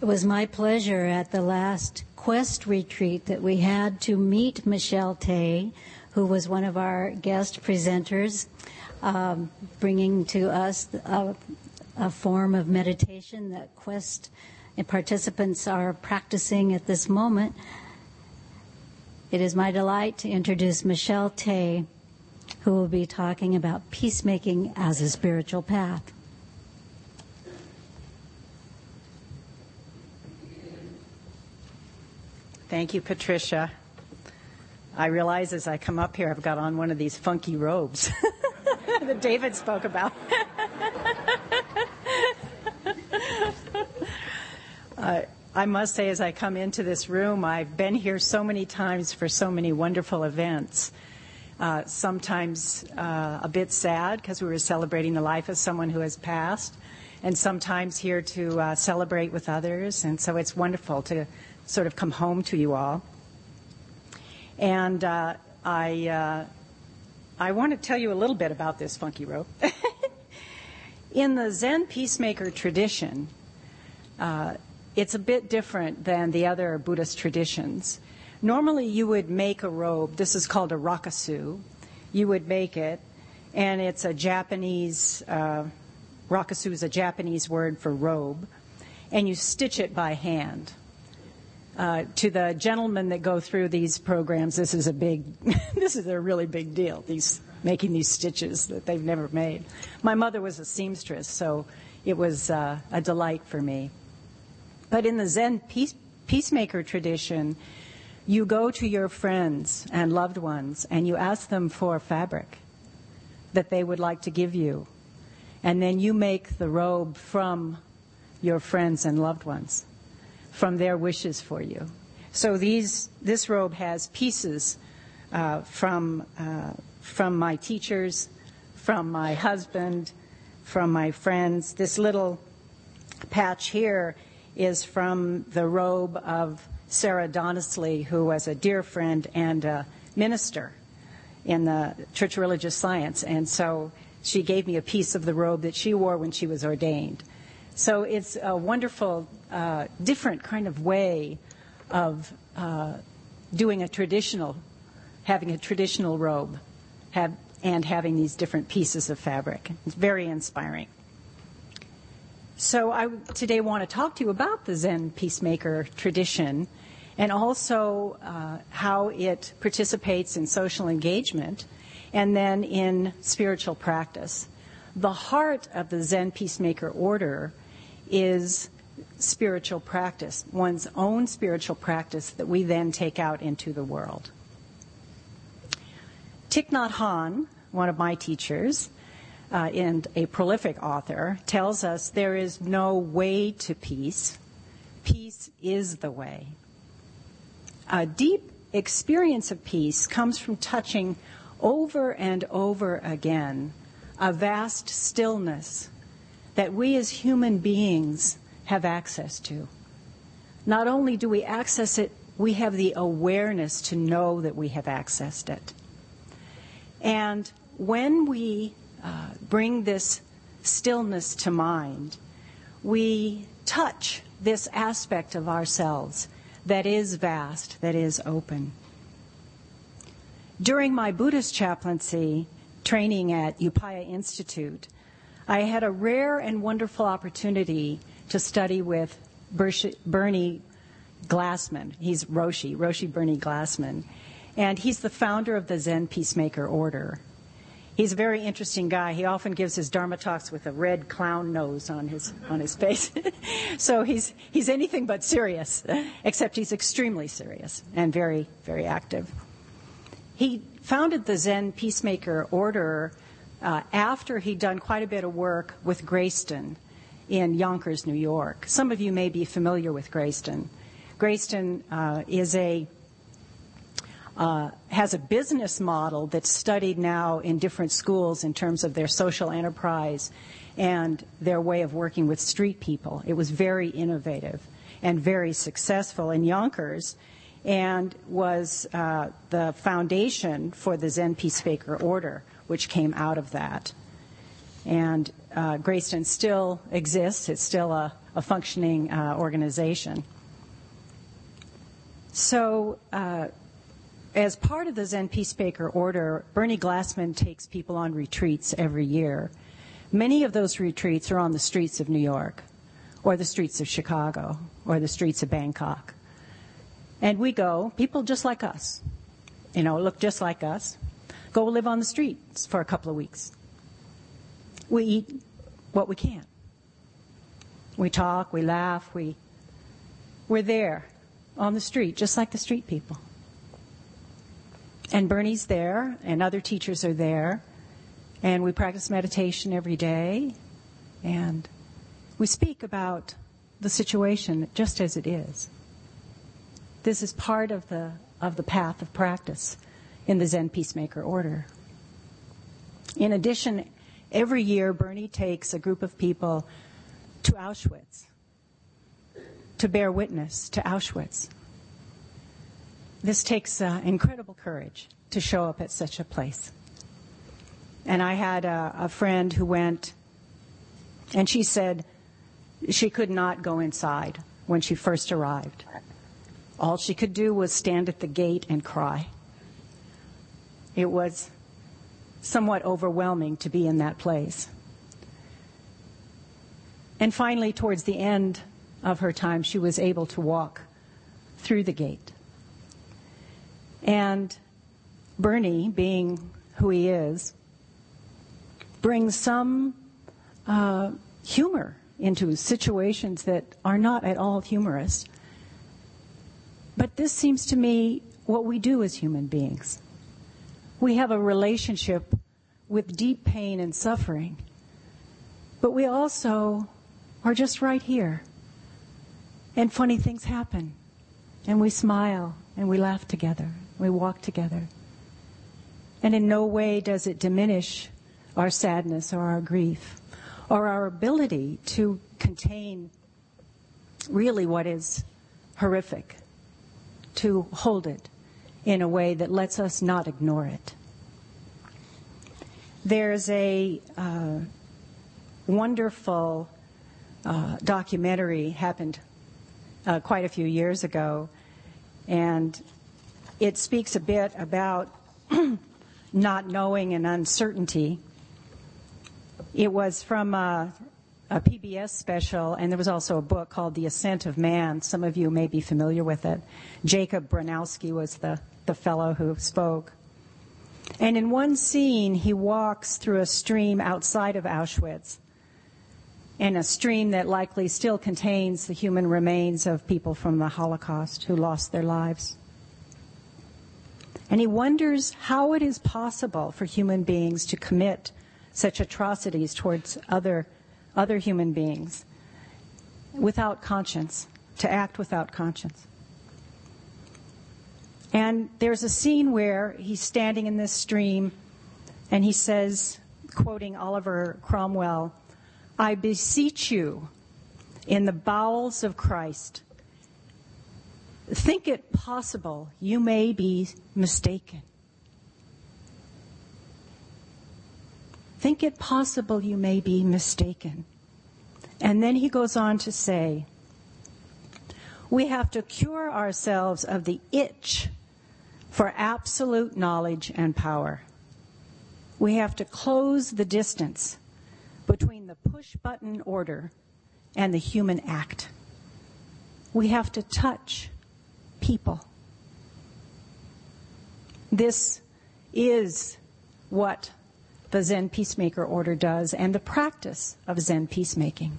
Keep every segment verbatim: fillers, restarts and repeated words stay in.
It was my pleasure at the last Quest retreat that we had to meet Michelle Tay, who was one of our guest presenters, um, bringing to us a, a form of meditation that Quest participants are practicing at this moment. It is my delight to introduce Michelle Tay, who will be talking about peacemaking as a spiritual path. Thank you, Patricia. I realize as I come up here, I've got on one of these funky robes that David spoke about. uh, I must say, as I come into this room, I've been here so many times for so many wonderful events. Uh, sometimes uh, a bit sad because we were celebrating the life of someone who has passed, and sometimes here to uh, celebrate with others. And so it's wonderful to sort of come home to you all. And uh, I uh, I want to tell you a little bit about this funky robe. In the Zen peacemaker tradition, uh, it's a bit different than the other Buddhist traditions. Normally you would make a robe. This is called a rakusu. You would make it, and it's a Japanese, uh, rakusu is a Japanese word for robe, and you stitch it by hand. Uh, to the gentlemen that go through these programs, this is a big, this is a really big deal, these making these stitches that they've never made. My mother was a seamstress, so it was uh, a delight for me. But in the Zen peace, peacemaker tradition, you go to your friends and loved ones and you ask them for fabric that they would like to give you. And then you make the robe from your friends and loved ones, from their wishes for you. So these, this robe has pieces uh, from, uh, from my teachers, from my husband, from my friends. This little patch here is from the robe of Sarah Donistley, who was a dear friend and a minister in the Church of Religious Science. And so she gave me a piece of the robe that she wore when she was ordained. So it's a wonderful, uh, different kind of way of uh, doing a traditional, having a traditional robe have, and having these different pieces of fabric. It's very inspiring. So I today want to talk to you about the Zen peacemaker tradition and also uh, how it participates in social engagement and then in spiritual practice. The heart of the Zen peacemaker order is spiritual practice, one's own spiritual practice that we then take out into the world. Thich Nhat Hanh, one of my teachers, uh, and a prolific author, tells us there is no way to peace. Peace is the way. A deep experience of peace comes from touching over and over again a vast stillness that we as human beings have access to. Not only do we access it, we have the awareness to know that we have accessed it. And when we uh, bring this stillness to mind, we touch this aspect of ourselves that is vast, that is open. During my Buddhist chaplaincy training at Upaya Institute, I had a rare and wonderful opportunity to study with Bernie Glassman. He's Roshi, Roshi Bernie Glassman. And he's the founder of the Zen Peacemaker Order. He's a very interesting guy. He often gives his Dharma talks with a red clown nose on his on his face. So he's he's anything but serious, except he's extremely serious and very, very active. He founded the Zen Peacemaker Order uh, after he'd done quite a bit of work with Grayston in Yonkers, New York. Some of you may be familiar with Grayston. Grayston uh, is a Uh, has a business model that's studied now in different schools in terms of their social enterprise and their way of working with street people. It was very innovative and very successful in Yonkers and was uh, the foundation for the Zen Peacemaker Order, which came out of that. And uh, Grayston still exists. It's still a, a functioning uh, organization. So uh, as part of the Zen Peacemaker Order, Bernie Glassman takes people on retreats every year. Many of those retreats are on the streets of New York, or the streets of Chicago, or the streets of Bangkok. And we go, people just like us, you know, look just like us, go live on the streets for a couple of weeks. We eat what we can. We talk, we laugh, we, we're there on the street, just like the street people. And Bernie's there, and other teachers are there, and we practice meditation every day, and we speak about the situation just as it is. This is part of the of the path of practice in the Zen Peacemaker Order. In addition, every year Bernie takes a group of people to Auschwitz to bear witness to Auschwitz. This takes uh, incredible courage to show up at such a place. And I had a, a friend who went, and she said she could not go inside when she first arrived. All she could do was stand at the gate and cry. It was somewhat overwhelming to be in that place. And finally, towards the end of her time, she was able to walk through the gate. And Bernie, being who he is, brings some uh, humor into situations that are not at all humorous. But this seems to me what we do as human beings. We have a relationship with deep pain and suffering, but we also are just right here. And funny things happen, and we smile, and we laugh together, we walk together. And in no way does it diminish our sadness or our grief or our ability to contain really what is horrific, to hold it in a way that lets us not ignore it. There's a uh, wonderful uh, documentary happened uh, quite a few years ago, and it speaks a bit about not knowing and uncertainty. It was from a, a P B S special, and there was also a book called The Ascent of Man. Some of you may be familiar with it. Jacob Bronowski was the, the fellow who spoke. And in one scene, he walks through a stream outside of Auschwitz, and a stream that likely still contains the human remains of people from the Holocaust who lost their lives. And he wonders how it is possible for human beings to commit such atrocities towards other other human beings without conscience, to act without conscience. And there's a scene where he's standing in this stream and he says, quoting Oliver Cromwell, "I beseech you, in the bowels of Christ, think it possible you may be mistaken. Think it possible you may be mistaken." And then he goes on to say, we have to cure ourselves of the itch for absolute knowledge and power. We have to close the distance between the push-button order and the human act. We have to touch people. This is what the Zen Peacemaker Order does, and the practice of Zen peacemaking.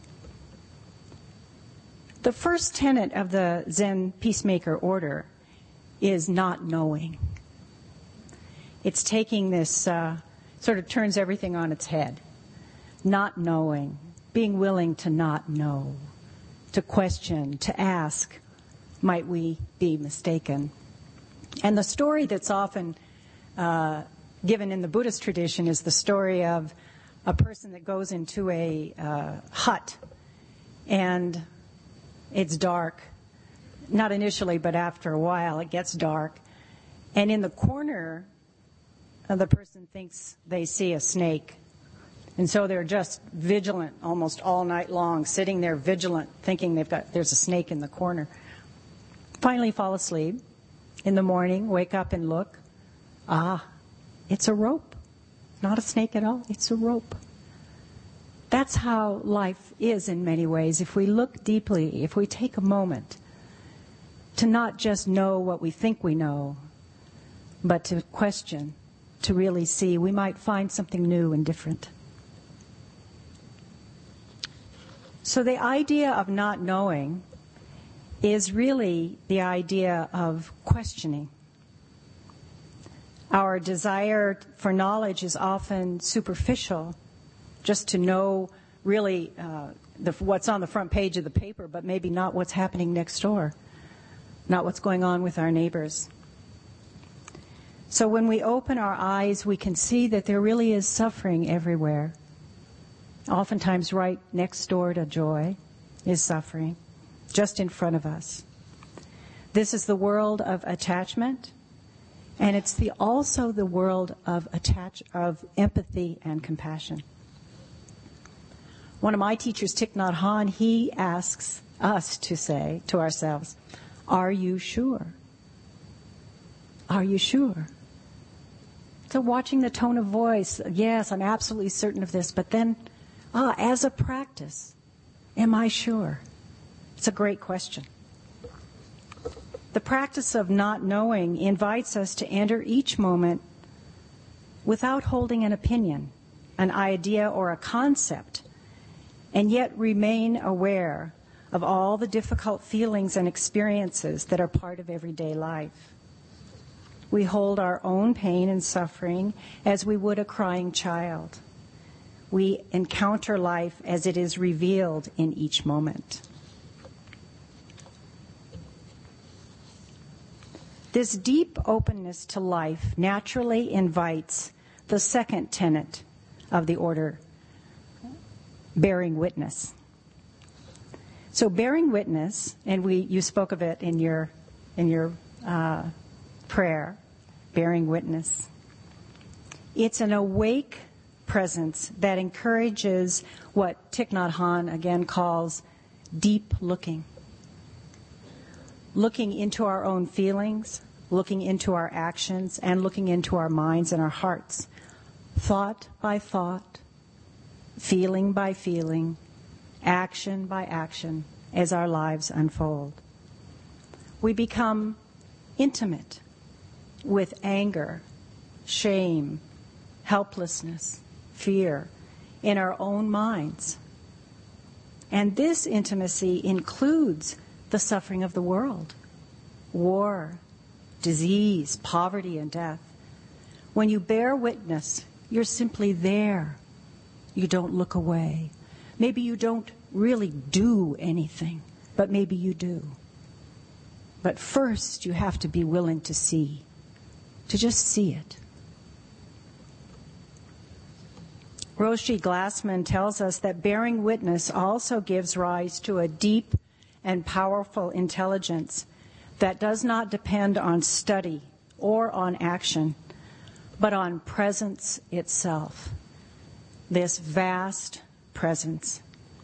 The first tenet of the Zen Peacemaker Order is not knowing. It's taking this, uh, sort of turns everything on its head. Not knowing, being willing to not know, to question, to ask, might we be mistaken? And the story that's often uh, given in the Buddhist tradition is the story of a person that goes into a uh, hut, and it's dark. Not initially, but after a while it gets dark. And in the corner, uh, the person thinks they see a snake. And so they're just vigilant almost all night long, sitting there vigilant, thinking they've got there's a snake in the corner. Finally fall asleep. In the morning, wake up and look. Ah, it's a rope. Not a snake at all. It's a rope. That's how life is in many ways. If we look deeply, if we take a moment to not just know what we think we know, but to question, to really see, we might find something new and different. So the idea of not knowing is really the idea of questioning. Our desire for knowledge is often superficial, just to know really uh, the, what's on the front page of the paper, but maybe not what's happening next door, not what's going on with our neighbors. So when we open our eyes, we can see that there really is suffering everywhere. Oftentimes right next door to joy is suffering, just in front of us. This is the world of attachment, and it's the also the world of attach of empathy and compassion. One of my teachers, Thich Nhat Hanh, he asks us to say to ourselves, "Are you sure? Are you sure?" So watching the tone of voice, yes, I'm absolutely certain of this, but then, ah, as a practice, am I sure? It's a great question. The practice of not knowing invites us to enter each moment without holding an opinion, an idea, or a concept, and yet remain aware of all the difficult feelings and experiences that are part of everyday life. We hold our own pain and suffering as we would a crying child. We encounter life as it is revealed in each moment. This deep openness to life naturally invites the second tenet of the order, bearing witness. So bearing witness, and we you spoke of it in your in your uh, prayer, bearing witness. It's an awake presence that encourages what Thich Nhat Hanh again calls deep looking. Looking into our own feelings, looking into our actions, and looking into our minds and our hearts, thought by thought, feeling by feeling, action by action, as our lives unfold. We become intimate with anger, shame, helplessness, fear in our own minds. And this intimacy includes the suffering of the world, war, disease, poverty, and death. When you bear witness, you're simply there. You don't look away. Maybe you don't really do anything, but maybe you do. But first, you have to be willing to see, to just see it. Roshi Glassman tells us that bearing witness also gives rise to a deep and powerful intelligence that does not depend on study or on action, but on presence itself, this vast presence.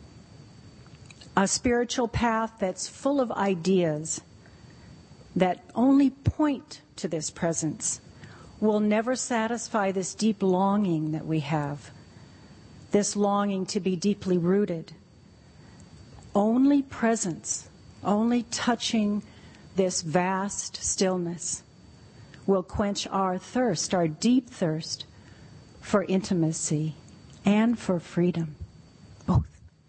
A spiritual path that's full of ideas that only point to this presence will never satisfy this deep longing that we have, this longing to be deeply rooted. Only presence, only touching this vast stillness will quench our thirst, our deep thirst for intimacy and for freedom, both.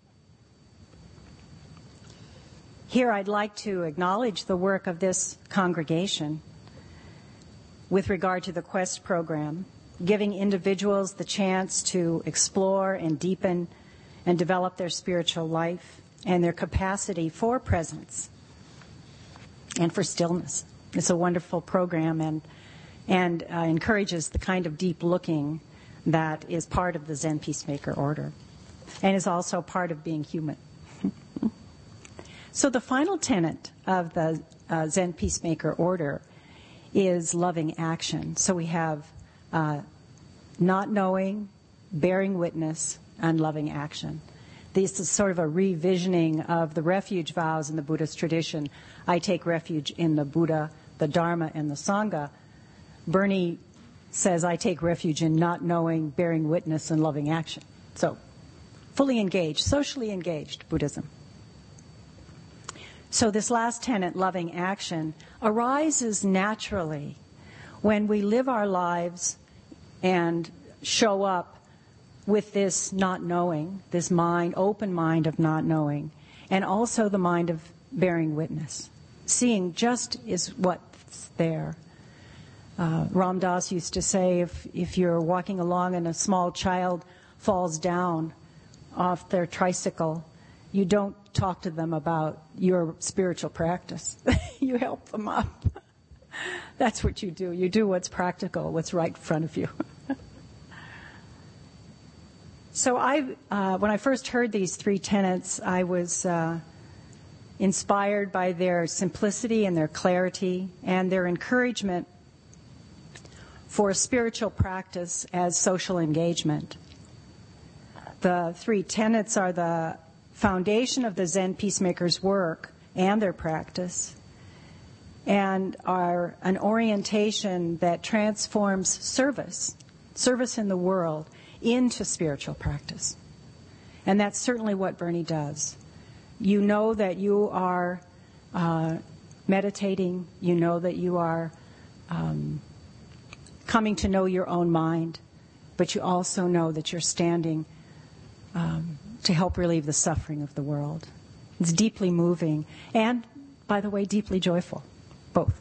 Here I'd like to acknowledge the work of this congregation with regard to the Quest program, giving individuals the chance to explore and deepen and develop their spiritual life and their capacity for presence and for stillness. It's a wonderful program and and uh, encourages the kind of deep looking that is part of the Zen Peacemaker order and is also part of being human. So the final tenet of the uh, Zen Peacemaker order is loving action. So we have uh, not knowing, bearing witness, and loving action. This is sort of a revisioning of the refuge vows in the Buddhist tradition. I take refuge in the Buddha, the Dharma, and the Sangha. Bernie says, I take refuge in not knowing, bearing witness, and loving action. So, fully engaged, socially engaged Buddhism. So this last tenet, loving action, arises naturally when we live our lives and show up with this not knowing, this mind, open mind of not knowing, and also the mind of bearing witness. Seeing just is what's there. Uh, Ram Dass used to say, if, if you're walking along and a small child falls down off their tricycle, you don't talk to them about your spiritual practice. You help them up. That's what you do. You do what's practical, what's right in front of you. So I, uh, when I first heard these three tenets, I was uh, inspired by their simplicity and their clarity and their encouragement for spiritual practice as social engagement. The three tenets are the foundation of the Zen peacemakers' work and their practice, and are an orientation that transforms service, service in the world, into spiritual practice. And that's certainly what Bernie does. You know that you are uh, meditating, you know that you are um, coming to know your own mind, but you also know that you're standing um, to help relieve the suffering of the world. It's deeply moving and, by the way, deeply joyful, both.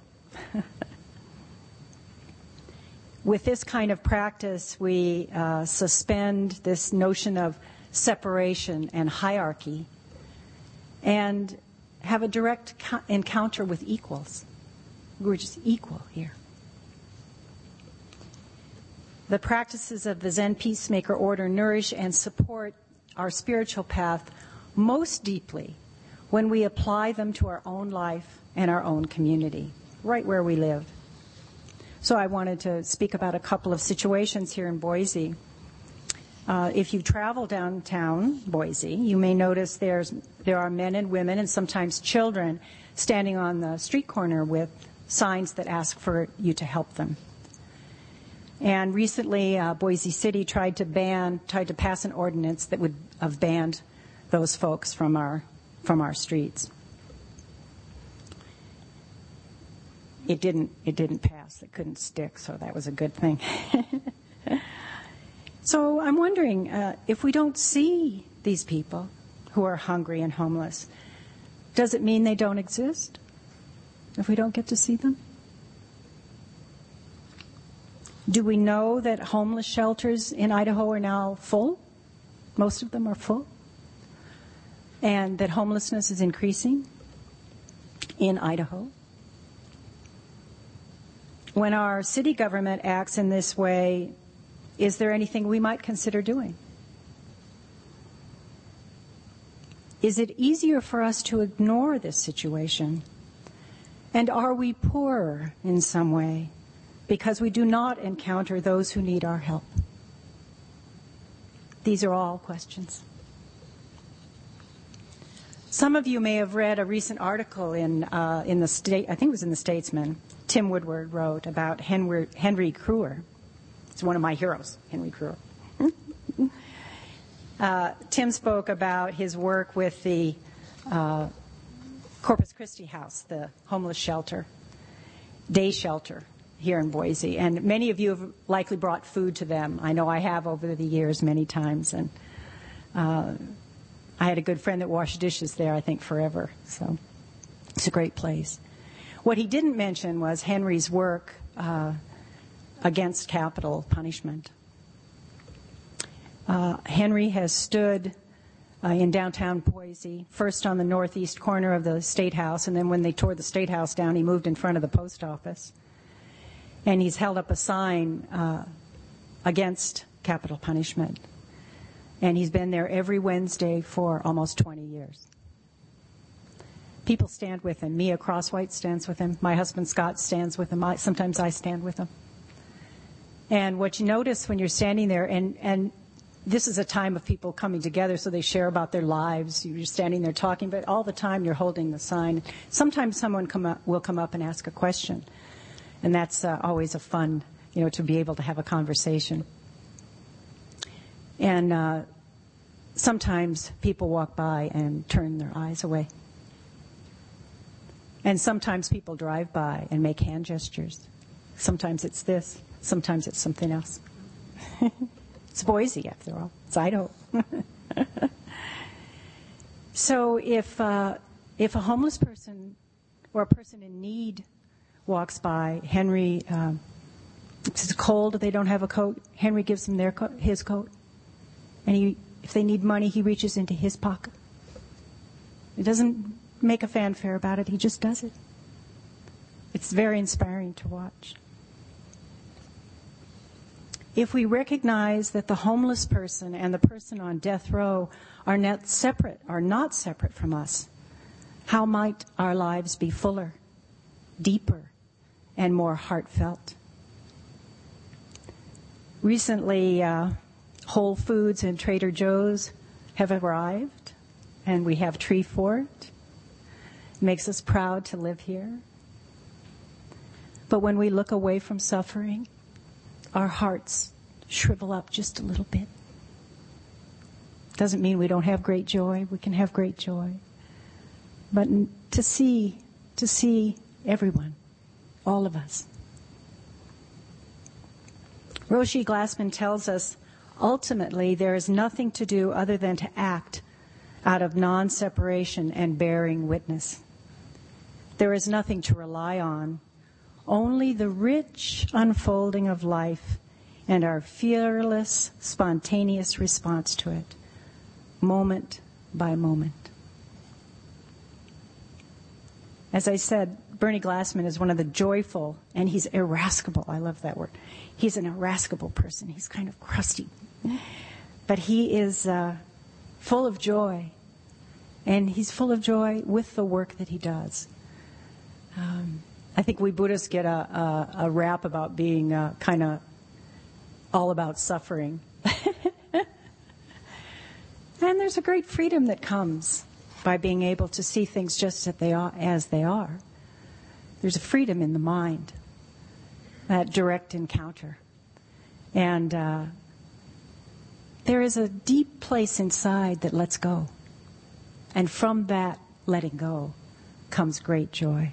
With this kind of practice, we uh, suspend this notion of separation and hierarchy and have a direct co- encounter with equals. We're just equal here. The practices of the Zen Peacemaker Order nourish and support our spiritual path most deeply when we apply them to our own life and our own community, right where we live. So I wanted to speak about a couple of situations here in Boise. Uh, if you travel downtown Boise, you may notice there's there are men and women and sometimes children standing on the street corner with signs that ask for you to help them. And recently, uh, Boise City tried to ban, tried to pass an ordinance that would have banned those folks from our from our streets. It didn't. It didn't pass. It couldn't stick, so that was a good thing. So I'm wondering uh, if we don't see these people who are hungry and homeless, does it mean they don't exist? If we don't get to see them, do we know that homeless shelters in Idaho are now full? Most of them are full, and that homelessness is increasing in Idaho. When our city government acts in this way, is there anything we might consider doing? Is it easier for us to ignore this situation? And are we poorer in some way because we do not encounter those who need our help? These are all questions. Some of you may have read a recent article in uh, in the state, I think it was in the Statesman. Tim Woodward wrote about Henry, Henry Kruer. It's one of my heroes, Henry Kruer. uh, Tim spoke about his work with the uh, Corpus Christi House, the homeless shelter, day shelter here in Boise. And many of you have likely brought food to them. I know I have over the years many times. And uh, I had a good friend that washed dishes there, I think, forever. So it's a great place. What he didn't mention was Henry's work uh, against capital punishment. Uh, Henry has stood uh, in downtown Boise, first on the northeast corner of the State House, and then when they tore the State House down, he moved in front of the post office. And he's held up a sign uh, against capital punishment. And he's been there every Wednesday for almost twenty years. People stand with him. Mia Crosswhite stands with him. My husband Scott stands with him. I, sometimes I stand with him. And what you notice when you're standing there, and, and this is a time of people coming together, so they share about their lives. You're standing there talking, but all the time you're holding the sign. Sometimes someone come up, will come up and ask a question, and that's uh, always a fun, you know, to be able to have a conversation. And uh, sometimes people walk by and turn their eyes away. And sometimes people drive by and make hand gestures. Sometimes it's this. Sometimes it's something else. It's Boise, after all. It's Idaho. So if uh, if a homeless person or a person in need walks by, Henry, um, it's cold, they don't have a coat, Henry gives them their co- his coat. And he, if they need money, he reaches into his pocket. He doesn't make a fanfare about it. He just does it. It's very inspiring to watch. If we recognize that the homeless person and the person on death row are not separate, are not separate from us, how might our lives be fuller, deeper, and more heartfelt? Recently, uh, Whole Foods and Trader Joe's have arrived, and we have Tree Fort. It makes us proud to live here. But when we look away from suffering, our hearts shrivel up just a little bit. Doesn't mean we don't have great joy. We can have great joy. But to see, to see everyone, all of us. Roshi Glassman tells us, ultimately, there is nothing to do other than to act out of non-separation and bearing witness. There is nothing to rely on, only the rich unfolding of life and our fearless, spontaneous response to it, moment by moment. As I said, Bernie Glassman is one of the joyful, and he's irascible. I love that word. He's an irascible person. He's kind of crusty. But he is uh, full of joy, and he's full of joy with the work that he does. Um, I think we Buddhists get a, a, a rap about being uh, kind of all about suffering. And there's a great freedom that comes by being able to see things just as they are. As they are. There's a freedom in the mind, that direct encounter. And uh, there is a deep place inside that lets go. And from that letting go comes great joy.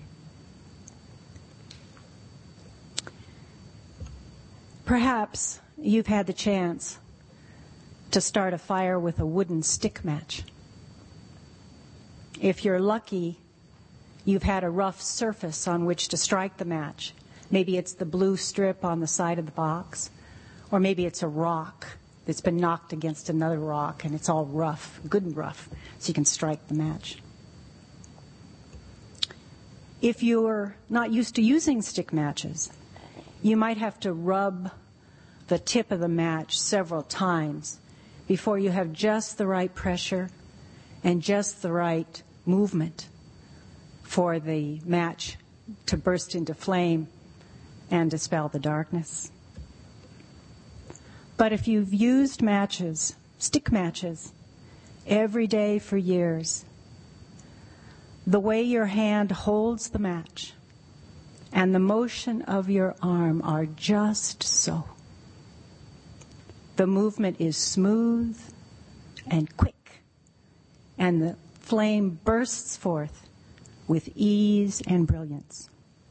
Perhaps you've had the chance to start a fire with a wooden stick match. If you're lucky, you've had a rough surface on which to strike the match. Maybe it's the blue strip on the side of the box, or maybe it's a rock that's been knocked against another rock and it's all rough, good and rough, so you can strike the match. If you're not used to using stick matches, you might have to rub the tip of the match several times before you have just the right pressure and just the right movement for the match to burst into flame and dispel the darkness. But if you've used matches, stick matches, every day for years, the way your hand holds the match and the motion of your arm are just so. The movement is smooth and quick, and the flame bursts forth with ease and brilliance.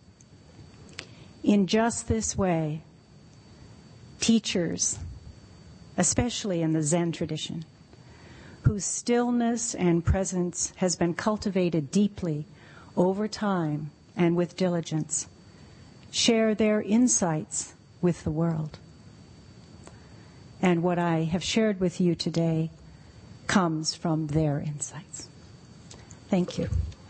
In just this way, teachers, especially in the Zen tradition, whose stillness and presence has been cultivated deeply over time and with diligence, share their insights with the world. And what I have shared with you today comes from their insights. Thank you.